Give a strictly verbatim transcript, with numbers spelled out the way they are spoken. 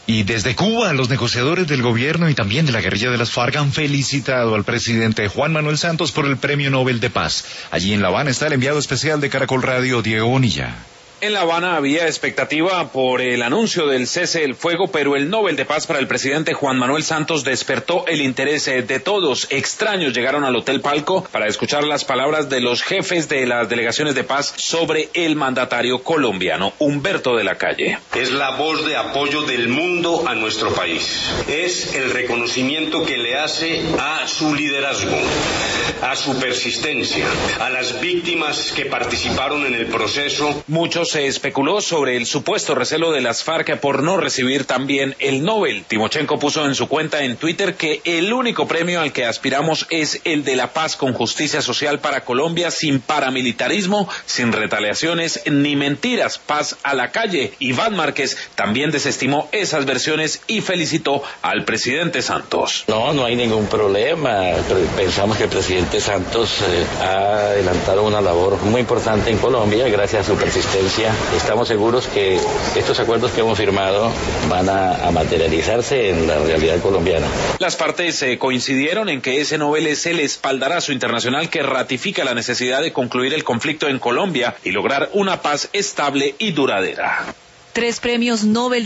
Y desde Cuba, los negociadores del gobierno y también de la guerrilla de las FARC han felicitado al presidente Juan Manuel Santos por el Premio Nobel de Paz. Allí en La Habana está el enviado especial de Caracol Radio, Diego Bonilla. En La Habana había expectativa por el anuncio del cese del fuego, pero el Nobel de Paz para el presidente Juan Manuel Santos despertó el interés de todos. Extraños llegaron al Hotel Palco para escuchar las palabras de los jefes de las delegaciones de paz sobre el mandatario colombiano, Humberto de la Calle. Es la voz de apoyo del mundo a nuestro país. Es el reconocimiento que le hace a su liderazgo, a su persistencia, a las víctimas que participaron en el proceso. Muchos se especuló sobre el supuesto recelo de las FARC por no recibir también el Nobel. Timochenko puso en su cuenta en Twitter que el único premio al que aspiramos es el de la paz con justicia social para Colombia, sin paramilitarismo, sin retaliaciones ni mentiras. Paz a la calle. Iván Márquez también desestimó esas versiones y felicitó al presidente Santos. No, no hay ningún problema. Pensamos que el presidente Santos eh, ha adelantado una labor muy importante en Colombia gracias a su persistencia. Estamos seguros que estos acuerdos que hemos firmado van a, a materializarse en la realidad colombiana. Las partes eh, coincidieron en que ese Nobel es el espaldarazo internacional que ratifica la necesidad de concluir el conflicto en Colombia y lograr una paz estable y duradera. Tres premios Nobel